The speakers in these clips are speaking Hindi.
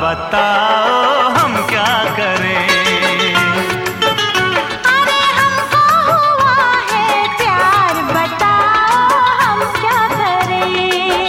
बताओ हम क्या करें। अरे हमको हुआ है प्यार, बताओ हम क्या करें।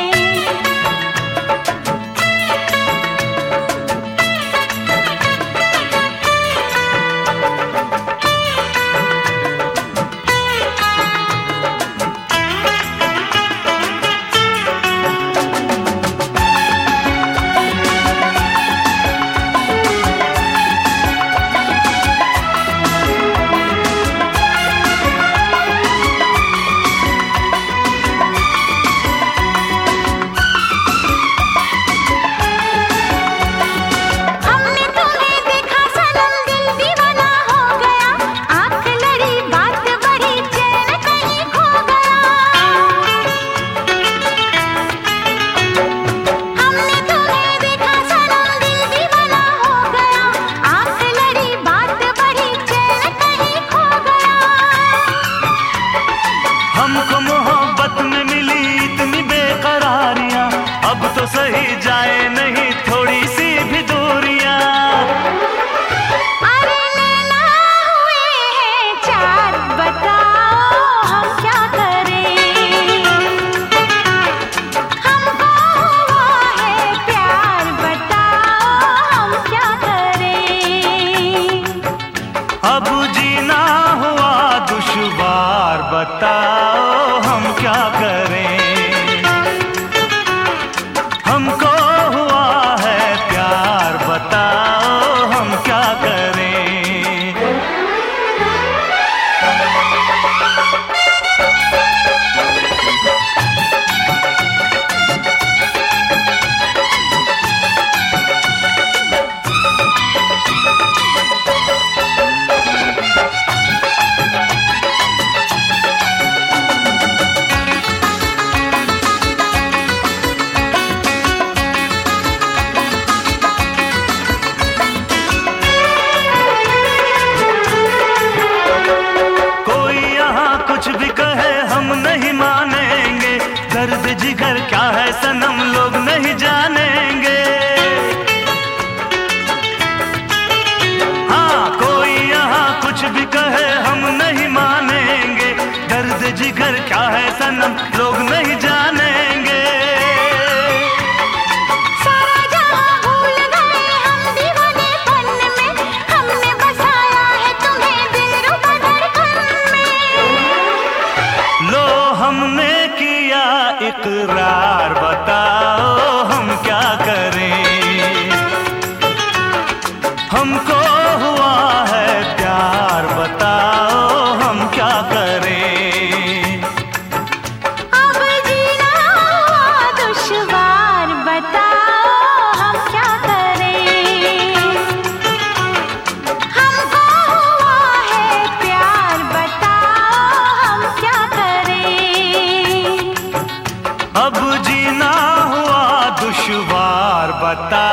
हमको मोहब्बत में मिली इतनी बेकरारियां, अब तो सही जाए नहीं थोड़ी सी भी दूरियां। अरे नैना हुए हैं चार, बताओ हम क्या करें। हमको हुआ है प्यार, बताओ हम क्या करें। अब जीना हुआ दुश्वार, बताओ हम क्या करें। हमको हुआ है प्यार, बताओ हम क्या करें। कुछ भी कहे हम नहीं मानेंगे, दर्द जिगर क्या है सनम लोग नहीं जानेंगे। हाँ, कोई यहाँ कुछ भी कहे हम नहीं मानेंगे, दर्द जिगर क्या है सनम लोग नहीं जानेंगे। सारा जहां भूल गए हम दीवानेपन में, हमने बसाया है तुम्हें दिलरुबा धड़कन में। लो हमने किया इकरार, बताओ हम क्या करें। हमको हुआ है प्यार, बताओ हम क्या करें। अब जीना हुआ दुश्वार, बताओ हम क्या करें। हमको हुआ है प्यार, बताओ हम क्या करें। अब जीना हुआ दुश्वार, बता